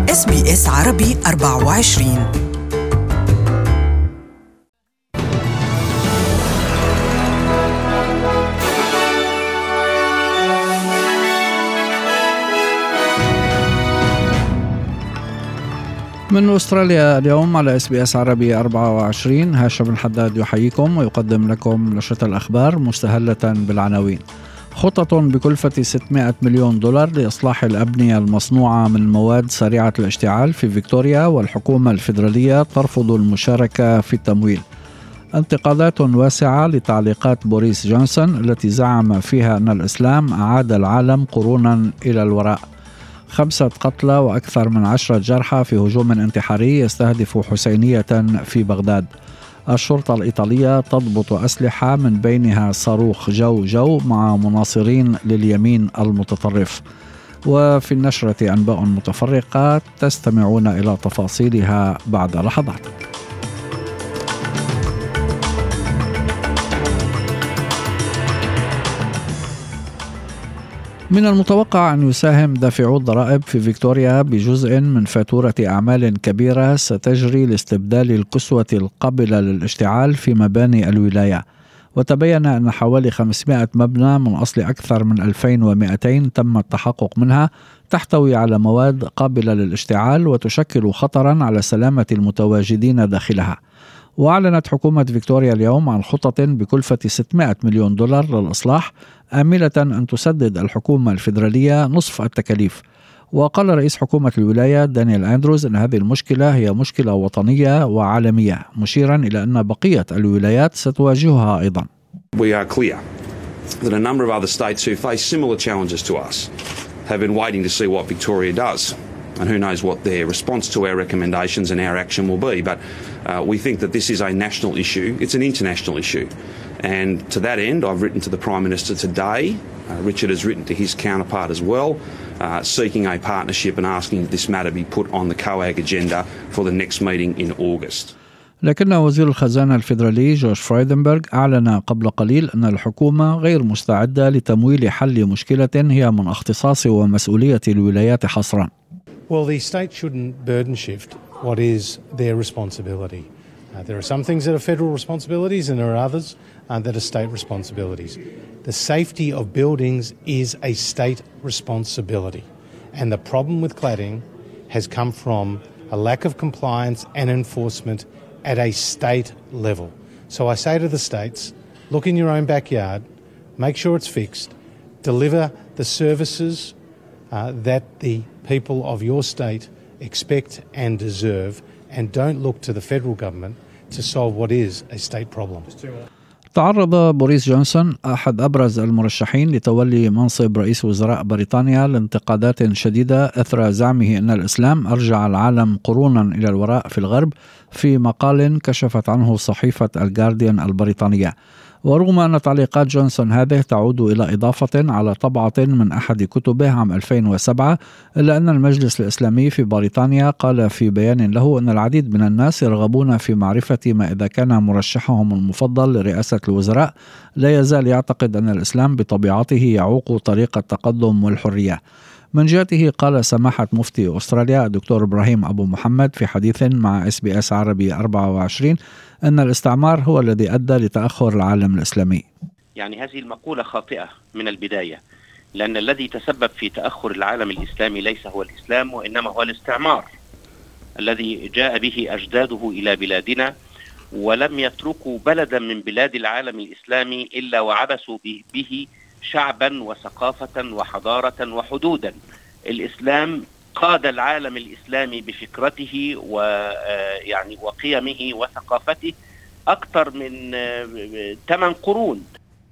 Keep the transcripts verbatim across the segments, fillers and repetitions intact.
إس بي إس عربي أربعة وعشرين. من أستراليا اليوم على إس بي إس عربي أربعة وعشرين، هاشم الحداد يحييكم ويقدم لكم نشرة الأخبار مستهلة بالعناوين. خطط بكلفة ستمائة مليون دولار لإصلاح الأبنية المصنوعة من مواد سريعة الاشتعال في فيكتوريا، والحكومة الفيدرالية ترفض المشاركة في التمويل. انتقادات واسعة لتعليقات بوريس جونسون التي زعم فيها أن الإسلام أعاد العالم قرونا إلى الوراء. خمسة قتلى وأكثر من عشرة جرحى في هجوم انتحاري يستهدف حسينية في بغداد. الشرطة الإيطالية تضبط أسلحة من بينها صاروخ جو جو مع مناصرين لليمين المتطرف. وفي النشرة أنباء متفرقة تستمعون إلى تفاصيلها بعد لحظات. من المتوقع أن يساهم دافعو الضرائب في فيكتوريا بجزء من فاتورة أعمال كبيرة ستجري لاستبدال الكسوة القابلة للاشتعال في مباني الولاية. وتبين أن حوالي خمسمائة مبنى من أصل أكثر من ألفين ومئتين تم التحقق منها تحتوي على مواد قابلة للاشتعال وتشكل خطرا على سلامة المتواجدين داخلها. وأعلنت حكومة فيكتوريا اليوم عن خطط بكلفة ستمائة مليون دولار للإصلاح، آملة أن تسدد الحكومة الفيدرالية نصف التكاليف. وقال رئيس حكومة الولاية دانيال أندروز أن هذه المشكلة هي مشكلة وطنية وعالمية، مشيرا إلى أن بقية الولايات ستواجهها أيضا. We are clear that a number of other states who face similar challenges to us have been waiting to see what Victoria does. And who knows what their response to our recommendations and our action will be. But uh, we think that this is a national issue. It's an international issue. And to that end, I've written to the Prime Minister today. Uh, Richard has written to his counterpart as well, uh, seeking a partnership and asking that this matter be put on the COAG agenda for the next meeting in August. لكن وزير الخزانة الفيدرالي جوش فرايدنبرغ أعلن قبل قليل أن الحكومة غير مستعدة لتمويل حل مشكلة هي من اختصاص ومسؤولية الولايات حصرا. Well, the state shouldn't burden shift what is their responsibility. Uh, there are some things that are federal responsibilities and there are others uh, that are state responsibilities. The safety of buildings is a state responsibility. And the problem with cladding has come from a lack of compliance and enforcement at a state level. So I say to the states, look in your own backyard, make sure it's fixed, deliver the services Uh, that the people of your state expect and deserve, and don't look to the federal government to solve what is a state problem. تعرض بوريس جونسون أحد أبرز المرشحين لتولي منصب رئيس وزراء بريطانيا لانتقادات شديدة أثر زعمه أن الإسلام أرجع العالم قرونا إلى الوراء في الغرب، في مقال كشفت عنه صحيفة الجارديان البريطانية. ورغم أن تعليقات جونسون هذه تعود إلى إضافة على طبعة من أحد كتبه عام ألفين وسبعة، إلا أن المجلس الإسلامي في بريطانيا قال في بيان له أن العديد من الناس يرغبون في معرفة ما إذا كان مرشحهم المفضل لرئاسة الوزراء لا يزال يعتقد أن الإسلام بطبيعته يعوق طريق التقدم والحرية. من جهته قال سماحة مفتي أستراليا الدكتور إبراهيم أبو محمد في حديث مع إس بي إس عربي أربعة وعشرين أن الاستعمار هو الذي أدى لتأخر العالم الإسلامي. يعني هذه المقولة خاطئة من البداية، لأن الذي تسبب في تأخر العالم الإسلامي ليس هو الإسلام وإنما هو الاستعمار الذي جاء به أجداده إلى بلادنا، ولم يتركوا بلدا من بلاد العالم الإسلامي إلا وعبثوا به شعبا وثقافة وحضارة وحدودا. الإسلام قاد العالم الإسلامي بفكرته ويعني وقيمه وثقافته أكثر من ثمان قرون.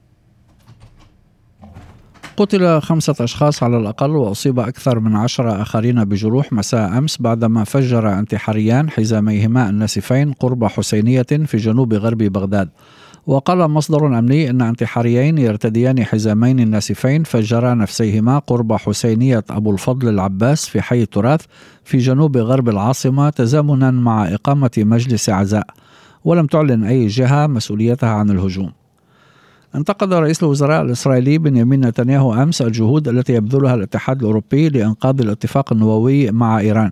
قتل خمسة أشخاص على الأقل وأصيب أكثر من عشرة آخرين بجروح مساء أمس بعدما فجر انتحاريان حزاميهما الناسفين قرب حسينية في جنوب غرب بغداد. وقال مصدر أمني أن انتحاريين يرتديان حزامين الناسفين فجرا نفسيهما قرب حسينية أبو الفضل العباس في حي التراث في جنوب غرب العاصمة تزامنا مع إقامة مجلس عزاء، ولم تعلن أي جهة مسؤوليتها عن الهجوم. انتقد رئيس الوزراء الإسرائيلي بنيامين نتنياهو أمس الجهود التي يبذلها الاتحاد الأوروبي لإنقاذ الاتفاق النووي مع إيران.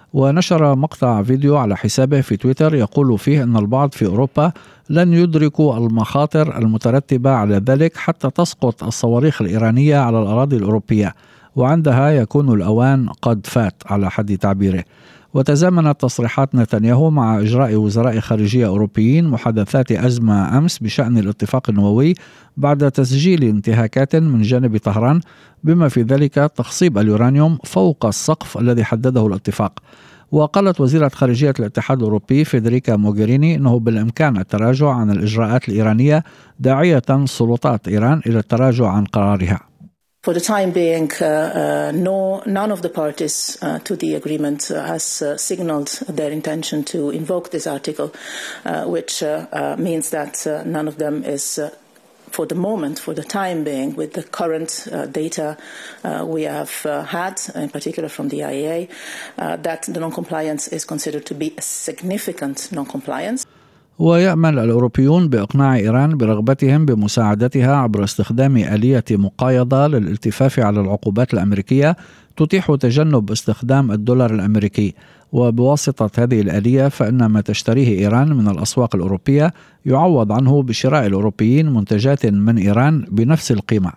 ونشر مقطع فيديو على حسابه في تويتر يقول فيه أن البعض في أوروبا لن يدركوا المخاطر المترتبة على ذلك حتى تسقط الصواريخ الإيرانية على الأراضي الأوروبية، وعندها يكون الأوان قد فات على حد تعبيره. وتزامنت تصريحات نتنياهو مع إجراء وزراء خارجية أوروبيين محادثات أزمة أمس بشأن الاتفاق النووي بعد تسجيل انتهاكات من جانب طهران، بما في ذلك تخصيب اليورانيوم فوق السقف الذي حدده الاتفاق. وقالت وزيرة خارجية الاتحاد الأوروبي فيدريكا موغيريني أنه بالإمكان التراجع عن الإجراءات الإيرانية، داعية سلطات إيران إلى التراجع عن قرارها. For the time being, uh, uh, no, none of the parties uh, to the agreement uh, has uh, signaled their intention to invoke this article, uh, which uh, uh, means that uh, none of them is, uh, for the moment, for the time being, with the current uh, data uh, we have uh, had, in particular from the I A E A, uh, that the non-compliance is considered to be a significant non-compliance. ويأمل الأوروبيون بإقناع إيران برغبتهم بمساعدتها عبر استخدام آلية مقايضة للالتفاف على العقوبات الأمريكية تتيح تجنب استخدام الدولار الأمريكي. وبواسطة هذه الآلية فإن ما تشتريه إيران من الأسواق الأوروبية يعوض عنه بشراء الأوروبيين منتجات من إيران بنفس القيمة.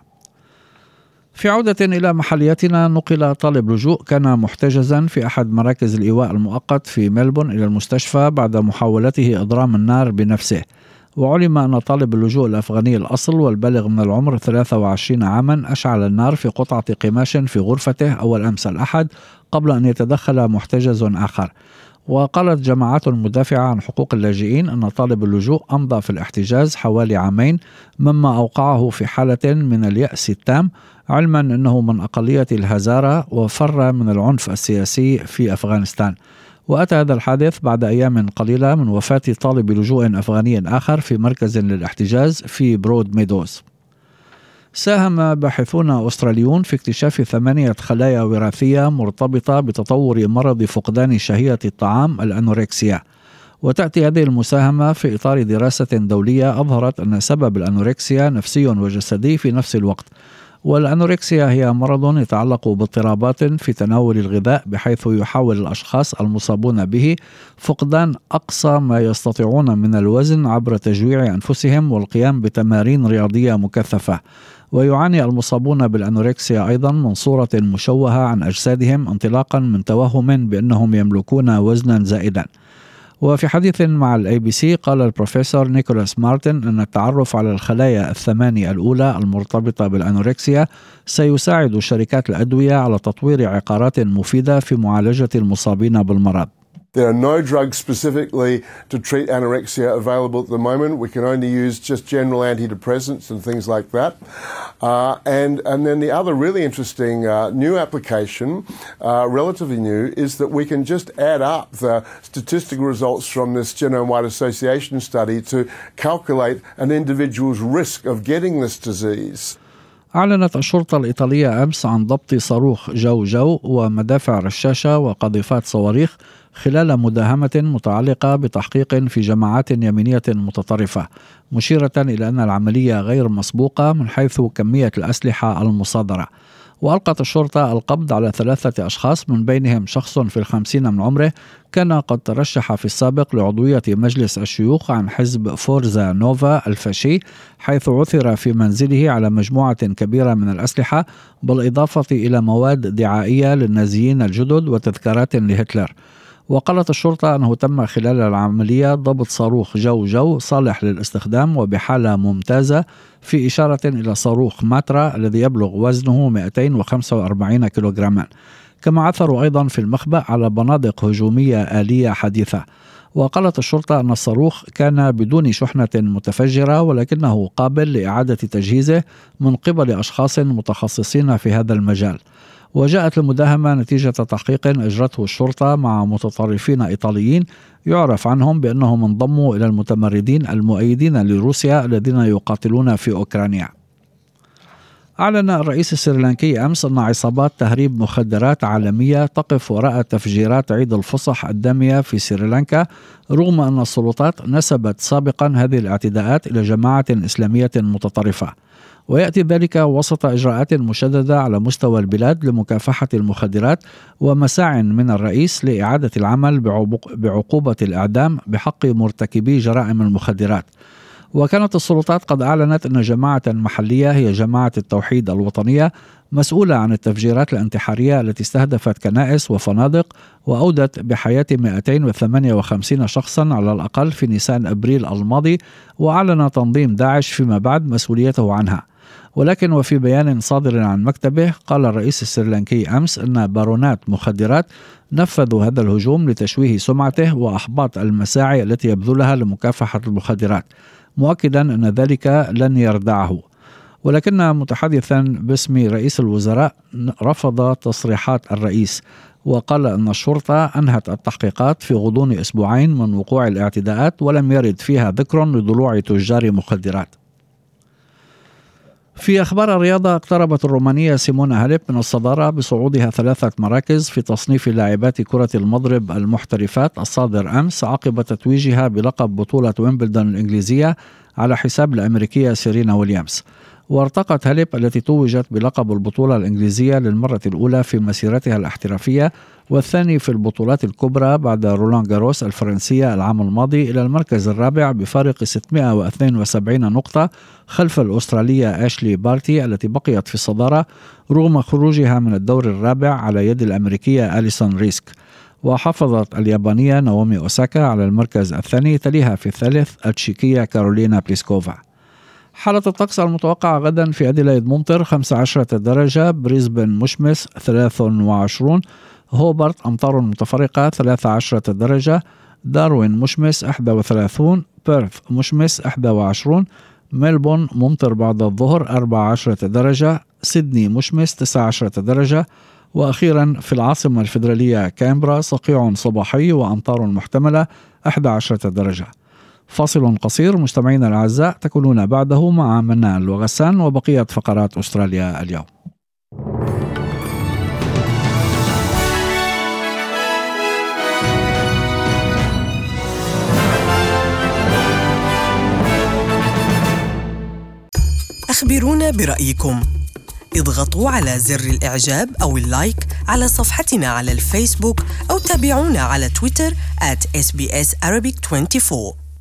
في عودة إلى محلياتنا، نقل طالب لجوء كان محتجزا في أحد مراكز الإيواء المؤقت في ملبون إلى المستشفى بعد محاولته إضرام النار بنفسه. وعلم أن طالب اللجوء الأفغاني الأصل والبالغ من العمر ثلاثة وعشرين عاما أشعل النار في قطعة قماش في غرفته أول أمس الأحد قبل أن يتدخل محتجز آخر. وقالت جماعات مدافعة عن حقوق اللاجئين أن طالب اللجوء أمضى في الاحتجاز حوالي عامين، مما أوقعه في حالة من اليأس التام، علما أنه من أقلية الهزارة وفر من العنف السياسي في أفغانستان. وأتى هذا الحادث بعد أيام قليلة من وفاة طالب لجوء أفغاني آخر في مركز للاحتجاز في برود ميدوز. ساهم باحثون أستراليون في اكتشاف ثمانية خلايا وراثية مرتبطة بتطور مرض فقدان شهية الطعام الأنوركسيا. وتأتي هذه المساهمة في إطار دراسة دولية أظهرت أن سبب الأنوركسيا نفسي وجسدي في نفس الوقت. والأنوركسيا هي مرض يتعلق باضطرابات في تناول الغذاء، بحيث يحاول الأشخاص المصابون به فقدان أقصى ما يستطيعون من الوزن عبر تجويع أنفسهم والقيام بتمارين رياضية مكثفة. ويعاني المصابون بالأنوركسيا أيضا من صورة مشوهة عن أجسادهم انطلاقا من توهم بأنهم يملكون وزنا زائدا. وفي حديث مع الاي بي سي قال البروفيسور نيكولاس مارتن أن التعرف على الخلايا الثمانية الأولى المرتبطة بالأنوركسيا سيساعد شركات الأدوية على تطوير عقارات مفيدة في معالجة المصابين بالمرض. There are no drugs specifically to treat anorexia available at the moment. We can only use just general antidepressants and things like that. Uh, and, and then the other really interesting uh, new application, uh, relatively new, is that we can just add up the statistical results from this genome-wide association study to calculate an individual's risk of getting this disease. أعلنت الشرطة الإيطالية أمس عن ضبط صاروخ جو جو ومدافع رشاشة وقاذفات صواريخ خلال مداهمة متعلقة بتحقيق في جماعات يمينية متطرفة، مشيرة إلى أن العملية غير مسبوقة من حيث كمية الأسلحة المصادرة. وألقت الشرطة القبض على ثلاثة أشخاص من بينهم شخص في الخمسين من عمره كان قد ترشح في السابق لعضوية مجلس الشيوخ عن حزب فورزا نوفا الفاشي، حيث عثر في منزله على مجموعة كبيرة من الأسلحة بالإضافة إلى مواد دعائية للنازيين الجدد وتذكارات لهتلر. وقالت الشرطة أنه تم خلال العملية ضبط صاروخ جو جو صالح للاستخدام وبحالة ممتازة، في إشارة إلى صاروخ ماترا الذي يبلغ وزنه مئتين وخمسة وأربعين كيلوغراما. كما عثروا أيضا في المخبأ على بنادق هجومية آلية حديثة. وقالت الشرطة أن الصاروخ كان بدون شحنة متفجرة، ولكنه قابل لإعادة تجهيزه من قبل أشخاص متخصصين في هذا المجال. وجاءت المداهمة نتيجة تحقيق أجرته الشرطة مع متطرفين إيطاليين يعرف عنهم بأنهم انضموا إلى المتمردين المؤيدين لروسيا الذين يقاتلون في أوكرانيا. أعلن الرئيس السريلانكي أمس أن عصابات تهريب مخدرات عالمية تقف وراء تفجيرات عيد الفصح الدامية في سريلانكا، رغم أن السلطات نسبت سابقا هذه الاعتداءات إلى جماعة إسلامية متطرفة. ويأتي ذلك وسط إجراءات مشددة على مستوى البلاد لمكافحة المخدرات ومساع من الرئيس لإعادة العمل بعقوبة الإعدام بحق مرتكبي جرائم المخدرات. وكانت السلطات قد أعلنت أن جماعة محلية هي جماعة التوحيد الوطنية مسؤولة عن التفجيرات الانتحارية التي استهدفت كنائس وفنادق وأودت بحياة مئتين وثمانية وخمسين شخصا على الأقل في نيسان أبريل الماضي، وأعلن تنظيم داعش فيما بعد مسؤوليته عنها. ولكن وفي بيان صادر عن مكتبه قال الرئيس السريلانكي أمس أن بارونات مخدرات نفذوا هذا الهجوم لتشويه سمعته وأحباط المساعي التي يبذلها لمكافحة المخدرات، مؤكدا أن ذلك لن يردعه. ولكن متحدثا باسم رئيس الوزراء رفض تصريحات الرئيس، وقال أن الشرطة أنهت التحقيقات في غضون أسبوعين من وقوع الاعتداءات ولم يرد فيها ذكر لضلوع تجار مخدرات. في أخبار الرياضة، اقتربت الرومانية سيمونا هاليب من الصدارة بصعودها ثلاثة مراكز في تصنيف لاعبات كرة المضرب المحترفات الصادر أمس عقب تتويجها بلقب بطولة ويمبلدون الإنجليزية على حساب الأمريكية سيرينا ويليامز. وارتقت هاليب التي توجت بلقب البطولة الإنجليزية للمرة الأولى في مسيرتها الاحترافية والثاني في البطولات الكبرى بعد رولان جاروس الفرنسية العام الماضي إلى المركز الرابع بفارق ستمائة واثنين وسبعين نقطة خلف الأسترالية أشلي بارتي التي بقيت في الصدارة رغم خروجها من الدور الرابع على يد الأمريكية أليسون ريسك. وحافظت اليابانية ناومي أوساكا على المركز الثاني، تليها في الثالث التشيكية كارولينا بليسكوفا. حالة الطقس المتوقعة غدا: في أديلايد ممطر خمسة عشر درجة، بريسبن مشمس ثلاثة وعشرين، هوبرت أمطار متفرقة ثلاثة عشر درجة، داروين مشمس واحد وثلاثين، بيرث مشمس واحد وعشرين، ملبون ممطر بعد الظهر أربعة عشر درجة، سيدني مشمس تسعة عشر درجة، وأخيرا في العاصمة الفيدرالية كامبرا صقيع صباحي وأمطار محتملة أحد عشر درجة. فاصل قصير مستمعينا الأعزاء، تكونون بعده مع منال وغسان وبقية فقرات أستراليا اليوم. أخبرونا برأيكم. اضغطوا على زر الإعجاب أو اللايك على صفحتنا على الفيسبوك أو تابعونا على تويتر آت إس بي إس Arabic أربعة وعشرين.